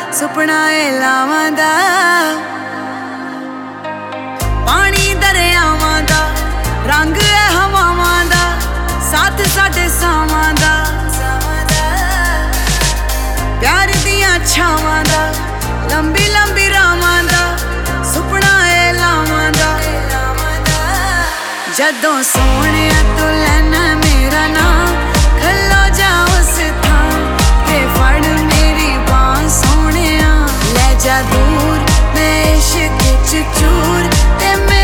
ਸੁਪਨਾ ਏ ਲਾਵਾਂ ਦਾ, ਪਾਣੀ ਦਰਿਆਵਾਂ ਦਾ, ਰੰਗ ਏ ਹਵਾਵਾਂ ਦਾ, ਸਾਥ ਸਾਡੇ ਸਾਵਾਂ ਦਾ, ਪਿਆਰ ਦੀਆਂ ਛਾਵਾਂ ਦਾ, ਲੰਬੀ ਲੰਬੀ ਰਾਵਾਂ ਦਾ, ਸੁਪਨਾ ਏ ਲਾਵਾਂ ਦਾ। ਜਦੋਂ ਸੋਹਣਿਆ ਤੂੰ